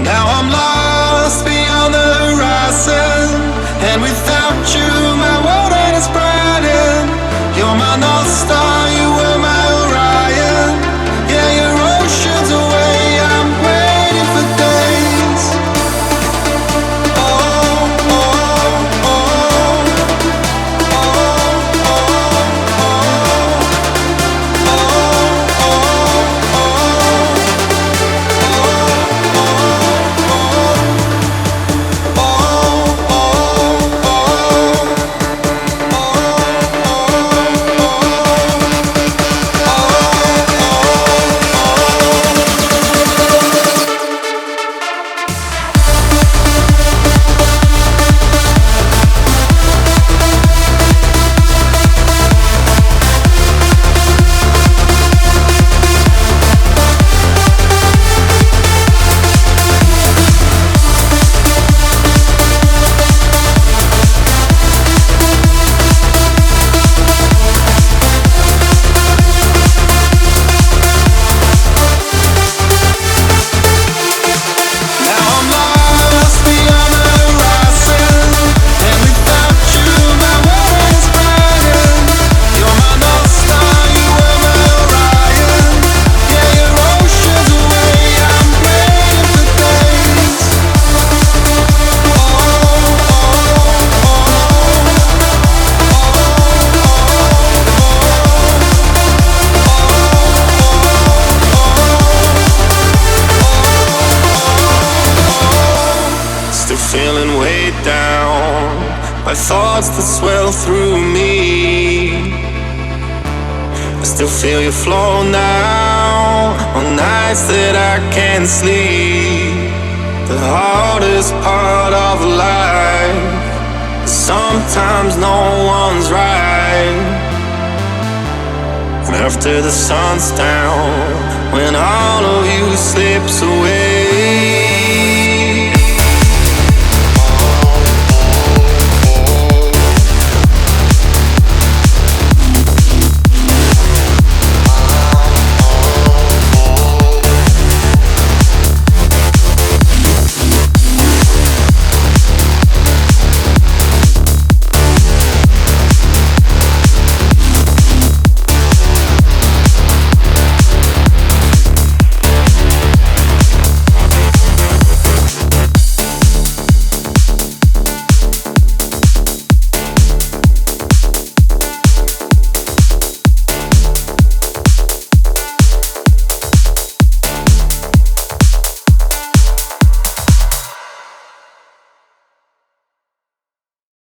Now I'm lost beyond the horizon, and without you, my world ain't as bright. And you're my North Star, you were my Orion. Yeah, your oceans away, I'm waiting for days. Oh, oh, oh, oh, oh, feeling way down, my thoughts that swell through me. I still feel you flow now, on nights that I can't sleep. The hardest part of life, sometimes no one's right. And after the sun's down, when all of you slips away,